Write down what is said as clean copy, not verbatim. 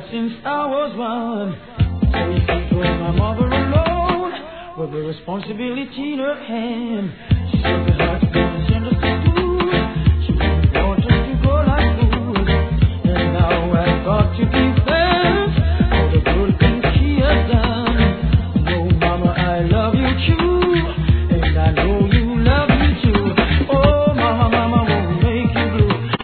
since I was one. So you think with my mother alone, with the responsibility in her hand. She said